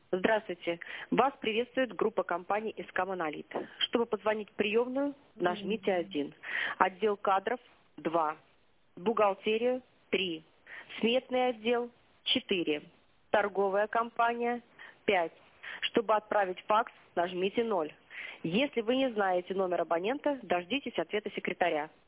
Здравствуйте. Вас приветствует группа компаний СК «Монолит». Чтобы позвонить в приемную, нажмите 1. Отдел кадров 2. Бухгалтерию 3. Сметный отдел 4. Торговая компания 5. Чтобы отправить факс, нажмите 0. Если вы не знаете номер абонента, дождитесь ответа секретаря.